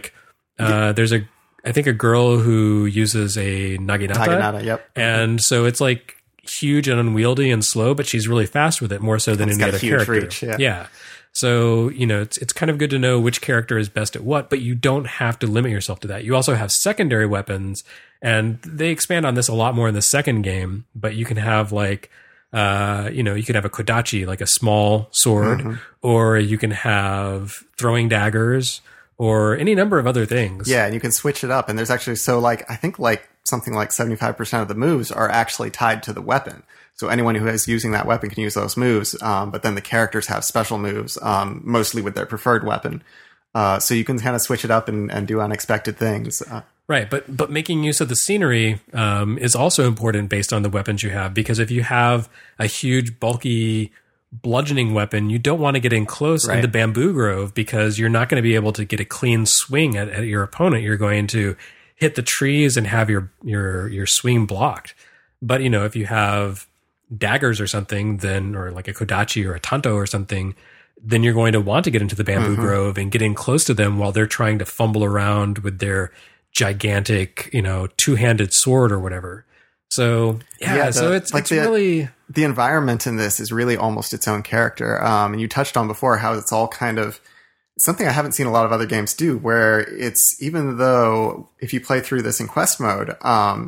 there's I think a girl who uses a naginata. Naginata, yep. And so it's like huge and unwieldy and slow, but she's really fast with it, more so than any other character. Reach, yeah. So, it's kind of good to know which character is best at what, but you don't have to limit yourself to that. You also have secondary weapons, and they expand on this a lot more in the second game, but you can have you could have a kodachi, like a small sword, or you can have throwing daggers, or any number of other things. Yeah, and you can switch it up. And there's actually, I think something like 75% of the moves are actually tied to the weapon. So anyone who is using that weapon can use those moves. But then the characters have special moves, mostly with their preferred weapon. So you can kind of switch it up and do unexpected things. Right, but making use of the scenery is also important based on the weapons you have, because if you have a huge, bulky bludgeoning weapon, you don't want to get in close in the bamboo grove because you're not going to be able to get a clean swing at your opponent. You're going to hit the trees and have your swing blocked. But if you have daggers or something, then or like a kodachi or a tanto or something, then you're going to want to get into the bamboo grove and get in close to them while they're trying to fumble around with their gigantic, two-handed sword or whatever. So so it's really the environment in this is really almost its own character. And you touched on before how it's all kind of something I haven't seen a lot of other games do, where it's, even though if you play through this in quest mode,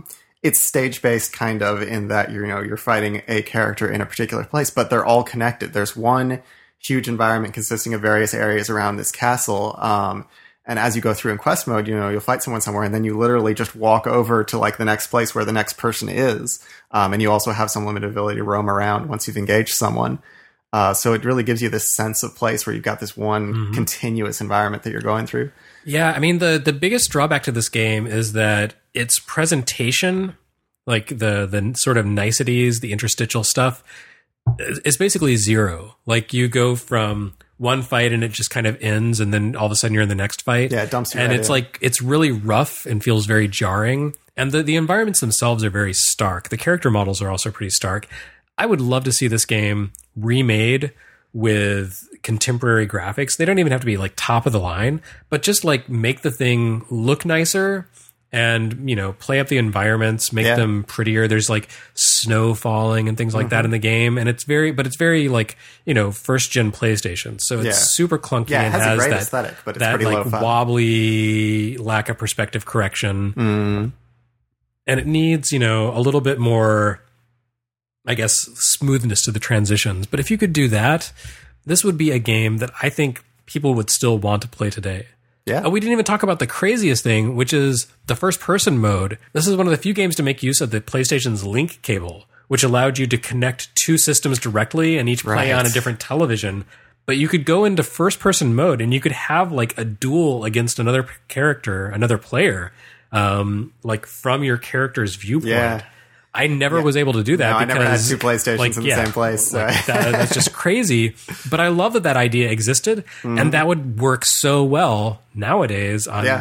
it's stage based kind of in that you're fighting a character in a particular place, but they're all connected. There's one huge environment consisting of various areas around this castle. And as you go through in quest mode, you'll fight someone somewhere, and then you literally just walk over to the next place where the next person is. And you also have some limited ability to roam around once you've engaged someone. So it really gives you this sense of place where you've got this one continuous environment that you're going through. Yeah, I mean, the biggest drawback to this game is that its presentation, like the sort of niceties, the interstitial stuff, is basically zero. Like you go from one fight and it just kind of ends, and then all of a sudden you're in the next fight. Yeah, it dumps you and right it's in. it's really rough and feels very jarring. And the environments themselves are very stark. The character models are also pretty stark. I would love to see this game remade with contemporary graphics. They don't even have to be top of the line, but just make the thing look nicer and, play up the environments, make them prettier. There's snow falling and things like that in the game. And it's very first gen PlayStation. So it's super clunky and has a great that aesthetic, but it's that pretty lo-fi. wobbly lack of perspective correction. And it needs, a little bit more, I guess, smoothness to the transitions. But if you could do that, this would be a game that I think people would still want to play today. Yeah. We didn't even talk about the craziest thing, which is the first-person mode. This is one of the few games to make use of the PlayStation's link cable, which allowed you to connect two systems directly and each play on a different television. But you could go into first-person mode and you could have a duel against another character, another player, from your character's viewpoint. Yeah. I never was able to do that because I never had two PlayStations in the same place. So. That's just crazy. But I love that idea existed, and that would work so well nowadays on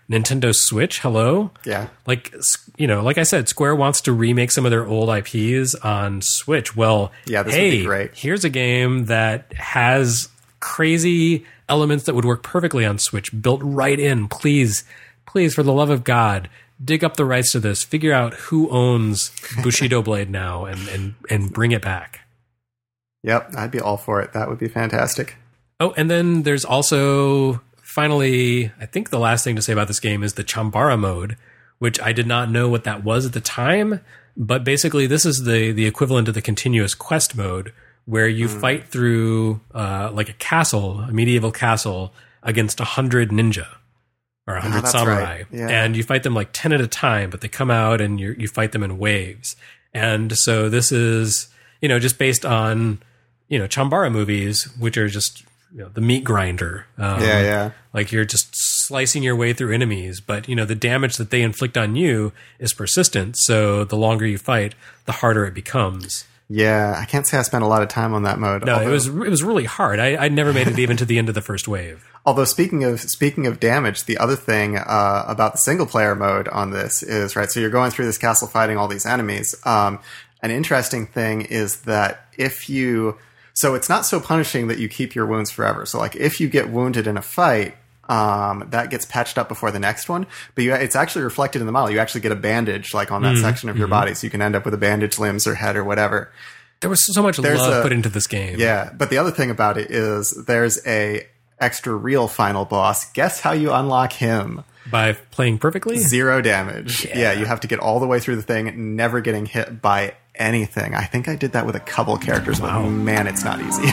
Nintendo Switch. Hello. Yeah. Like, like I said, Square wants to remake some of their old IPs on Switch. Well, yeah, this would be great. Here's a game that has crazy elements that would work perfectly on Switch built right in. Please, for the love of God, dig up the rights to this. Figure out who owns Bushido Blade now and bring it back. Yep, I'd be all for it. That would be fantastic. Oh, and then there's also, finally, I think the last thing to say about this game is the Chambara mode, which I did not know what that was at the time. But basically, this is the equivalent of the continuous quest mode, where you fight through like a medieval castle, against 100 ninja. Or 100 samurai. Right. Yeah. And you fight them like 10 at a time, but they come out and you fight them in waves. And so this is, just based on, Chambara movies, which are just, the meat grinder. Like you're just slicing your way through enemies, but, the damage that they inflict on you is persistent. So the longer you fight, the harder it becomes. Yeah, I can't say I spent a lot of time on that mode. No, it was really hard. I never made it even to the end of the first wave. Although speaking of damage, the other thing about the single player mode on this is, right, so you're going through this castle fighting all these enemies. An interesting thing is that so it's not so punishing that you keep your wounds forever. So like if you get wounded in a fight, that gets patched up before the next one, but it's actually reflected in the model. You actually get a bandage like on that section of your body, so you can end up with a bandaged limbs or head or whatever. There was so much love put into this game. Yeah, but the other thing about it is there's a extra real final boss. Guess how you unlock him? By playing perfectly? 0 damage. Yeah, you have to get all the way through the thing, never getting hit by anything. I think I did that with a couple characters, but man, it's not easy.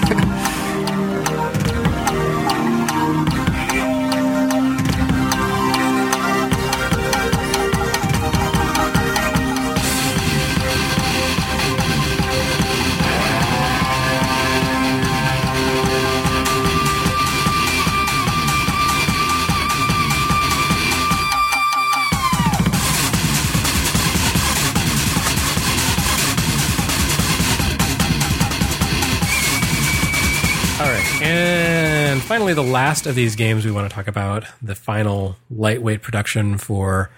And finally, the last of these games we want to talk about, the final lightweight production for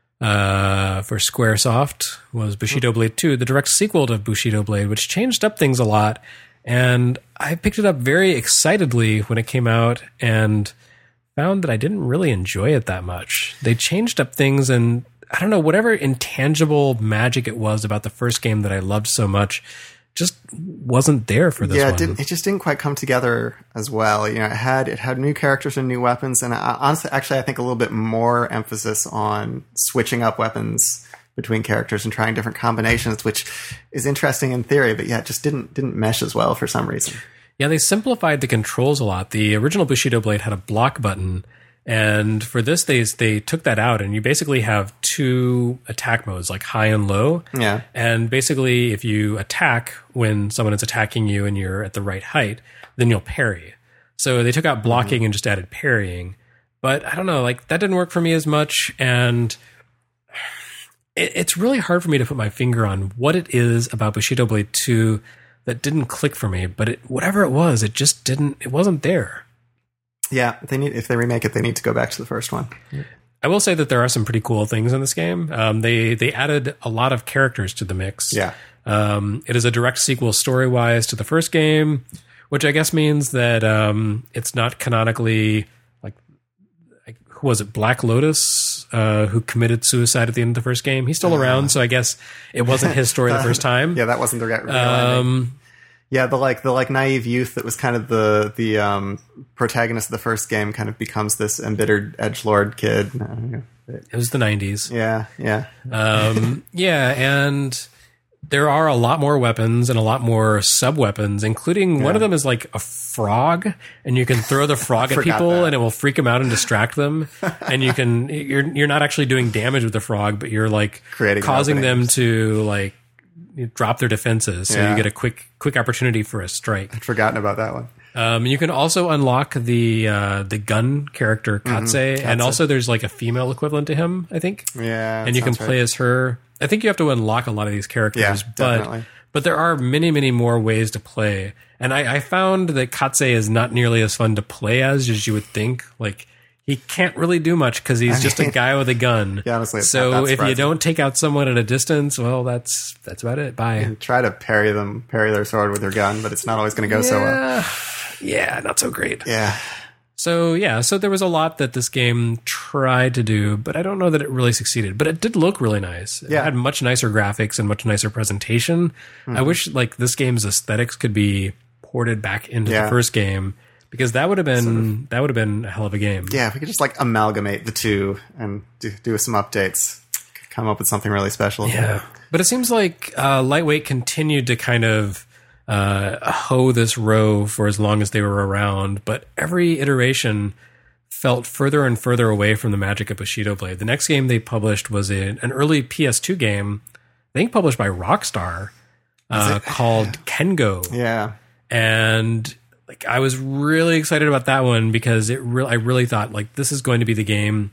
Squaresoft, was Bushido Blade 2, the direct sequel to Bushido Blade, which changed up things a lot. And I picked it up very excitedly when it came out and found that I didn't really enjoy it that much. They changed up things, and I don't know, whatever intangible magic it was about the first game that I loved so much just wasn't there for this one. It just didn't quite come together as well. It had new characters and new weapons, and honestly, I think a little bit more emphasis on switching up weapons between characters and trying different combinations, which is interesting in theory, but it just didn't mesh as well for some reason. Yeah, they simplified the controls a lot. The original Bushido Blade had a block button, and for this, they took that out, and you basically have 2 attack modes, like high and low. Yeah. And basically, if you attack when someone is attacking you and you're at the right height, then you'll parry. So they took out blocking and just added parrying. But I don't know, like that didn't work for me as much, and it's really hard for me to put my finger on what it is about Bushido Blade 2 that didn't click for me. But whatever it was, it wasn't there. Yeah, if they remake it, they need to go back to the first one. I will say that there are some pretty cool things in this game. They added a lot of characters to the mix. Yeah. It is a direct sequel story-wise to the first game, which I guess means that it's not canonically like who was it, Black Lotus, who committed suicide at the end of the first game. He's still around, so I guess it wasn't his story the first time. Yeah, that wasn't the real ending. Yeah, the naive youth that was kind of the protagonist of the first game kind of becomes this embittered edgelord kid. It was the 90s. Yeah. Yeah, and there are a lot more weapons and a lot more sub-weapons, including one of them is like a frog, and you can throw the frog at people and it will freak them out and distract them. And you're not actually doing damage with the frog, but you're like causing them to like drop their defenses, so you get a quick opportunity for a strike. I'd forgotten about that one. You can also unlock the gun character Katse, and also there's like a female equivalent to him, I think. Yeah, and you can play as her. I think you have to unlock a lot of these characters, but there are many, many more ways to play. And I found that Katse is not nearly as fun to play as you would think. Like he can't really do much because he's just a guy with a gun. Yeah, honestly, it's so not that if you surprising. don't take out someone at a distance, well, that's about it. Bye. You try to parry their sword with your gun, but it's not always going to go so well. Yeah, not so great. Yeah. So there was a lot that this game tried to do, but I don't know that it really succeeded. But it did look really nice. It had much nicer graphics and much nicer presentation. I wish like this game's aesthetics could be ported back into the first game, because that would have been a hell of a game. Yeah, if we could just like amalgamate the two and do some updates, come up with something really special. Yeah, but it seems like Lightweight continued to kind of hoe this row for as long as they were around, but every iteration felt further and further away from the magic of Bushido Blade. The next game they published was an early PS2 game, I think published by Rockstar, called Kengo. Yeah. And like I was really excited about that one because I really thought like this is going to be the game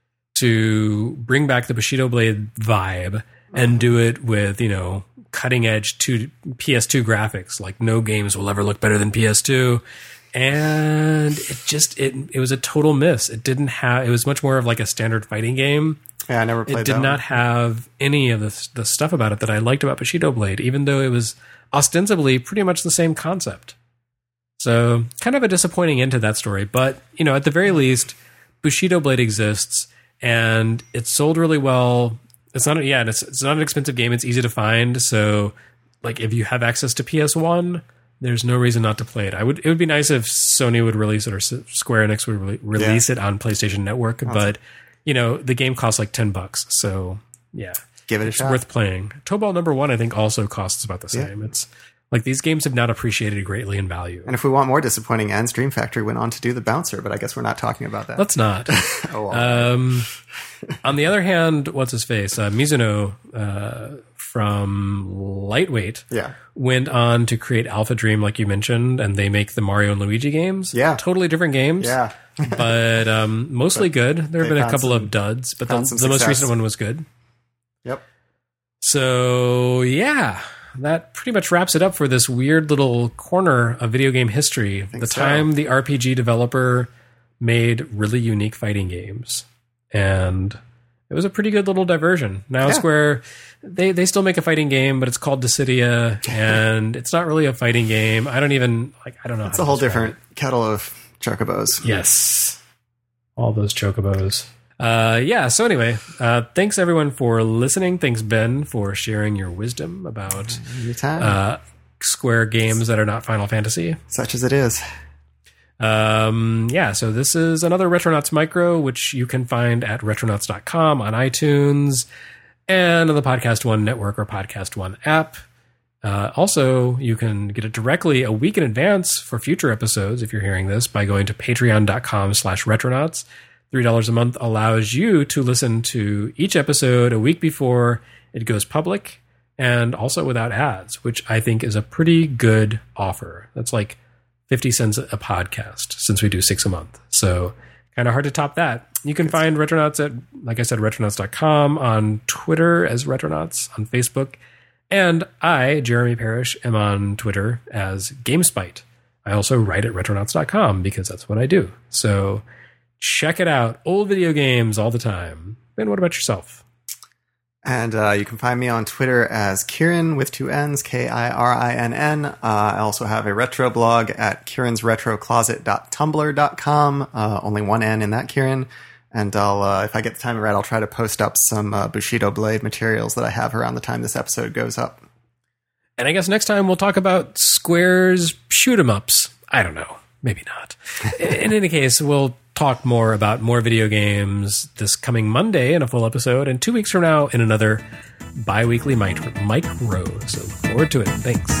to bring back the Bushido Blade vibe and do it with, cutting edge PS2 graphics. Like no games will ever look better than PS2. And it was a total miss. It was much more of like a standard fighting game. Yeah, I never played that. It did not have any of the stuff about it that I liked about Bushido Blade, even though it was ostensibly pretty much the same concept. So kind of a disappointing end to that story. But, at the very least, Bushido Blade exists and it sold really well. It's not an expensive game. It's easy to find. So like if you have access to PS1, there's no reason not to play it. It would be nice if Sony would release it or Square Enix would release it on PlayStation Network. Awesome. But, the game costs like $10. So yeah, give it a shot. It's worth playing. Tobal number 1, I think, also costs about the same. It's like these games have not appreciated greatly in value. And if we want more disappointing ends, Dream Factory went on to do The Bouncer, but I guess we're not talking about that. Let's not. On the other hand, what's his face? Mizuno from Lightweight went on to create Alpha Dream, like you mentioned, and they make the Mario and Luigi games. Yeah. Totally different games. Yeah. but mostly good. There have been a couple of duds, but the most recent one was good. Yep. So, yeah. That pretty much wraps it up for this weird little corner of video game history. The time the RPG developer made really unique fighting games. And it was a pretty good little diversion. Now Square, they still make a fighting game, but it's called Dissidia, and it's not really a fighting game. I don't know. It's a whole different kettle of chocobos. Yes. All those chocobos. So anyway, thanks everyone for listening. Thanks, Ben, for sharing your wisdom about Square games that are not Final Fantasy. Such as it is. So this is another Retronauts Micro, which you can find at retronauts.com, on iTunes, and on the Podcast One network or Podcast One app. Also, you can get it directly a week in advance for future episodes if you're hearing this by going to patreon.com/retronauts. $3 a month allows you to listen to each episode a week before it goes public, and also without ads, which I think is a pretty good offer. That's like 50 cents a podcast since we do 6 a month. So kind of hard to top that. You can find Retronauts at, like I said, retronauts.com, on Twitter as Retronauts, on Facebook. And I, Jeremy Parrish, am on Twitter as GameSpite. I also write at retronauts.com because that's what I do. So check it out. Old video games all the time. Ben, what about yourself? And you can find me on Twitter as Kieran with 2 N's, Kirinn. I also have a retro blog at kirinsretrocloset.tumblr.com. Only 1 N in that, Kieran. And I'll, if I get the time right, I'll try to post up some Bushido Blade materials that I have around the time this episode goes up. And I guess next time we'll talk about Square's shoot-em-ups. I don't know. Maybe not. In any case, we'll talk more about more video games this coming Monday in a full episode, and 2 weeks from now in another bi-weekly micro. So look forward to it. Thanks.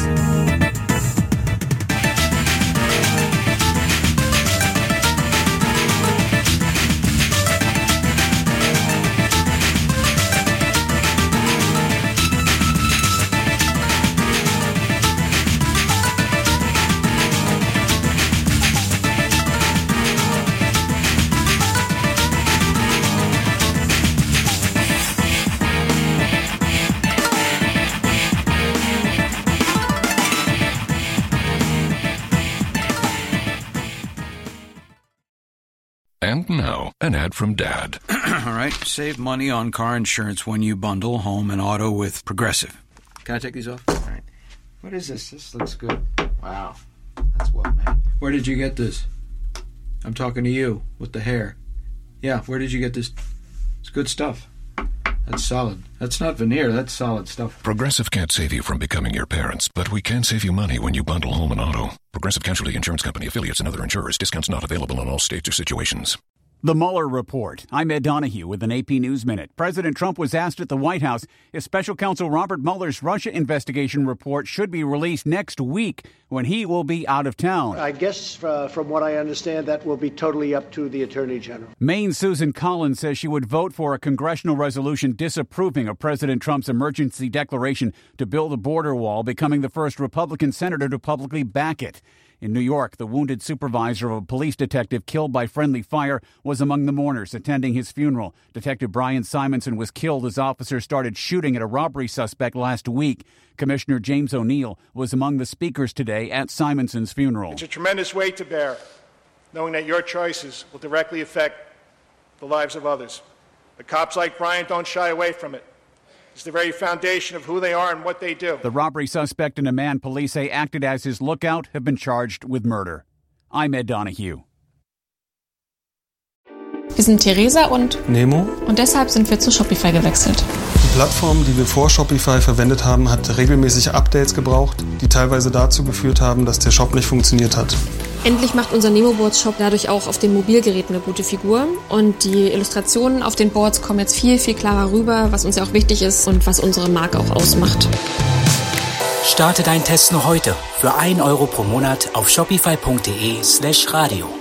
And now, an ad from Dad. All right, save money on car insurance when you bundle home and auto with Progressive. Can I take these off? All right. What is this? This looks good. Wow. That's well made. Where did you get this? I'm talking to you with the hair. Yeah, where did you get this? It's good stuff. That's solid. That's not veneer. That's solid stuff. Progressive can't save you from becoming your parents, but we can save you money when you bundle home and auto. Progressive Casualty Insurance Company, affiliates, and other insurers. Discounts not available in all states or situations. The Mueller Report. I'm Ed Donahue with an AP News Minute. President Trump was asked at the White House if Special Counsel Robert Mueller's Russia investigation report should be released next week when he will be out of town. I guess from what I understand, that will be totally up to the Attorney General. Maine's Susan Collins says she would vote for a congressional resolution disapproving of President Trump's emergency declaration to build a border wall, becoming the first Republican senator to publicly back it. In New York, the wounded supervisor of a police detective killed by friendly fire was among the mourners attending his funeral. Detective Brian Simonson was killed as officers started shooting at a robbery suspect last week. Commissioner James O'Neill was among the speakers today at Simonson's funeral. It's a tremendous weight to bear, knowing that your choices will directly affect the lives of others. But cops like Brian don't shy away from it. It's the very foundation of who they are and what they do. The robbery suspect and a man police say acted as his lookout have been charged with murder. I'm Ed Donahue. Wir sind Theresa und Nemo. Und deshalb sind wir zu Shopify gewechselt. Die Plattform, die wir vor Shopify verwendet haben, hat regelmäßig Updates gebraucht, die teilweise dazu geführt haben, dass der Shop nicht funktioniert hat. Endlich macht unser Nemo-Boards-Shop dadurch auch auf den Mobilgeräten eine gute Figur. Und die Illustrationen auf den Boards kommen jetzt viel, viel klarer rüber, was uns ja auch wichtig ist und was unsere Marke auch ausmacht. Starte deinen Test noch heute für 1 € pro Monat auf shopify.de/radio.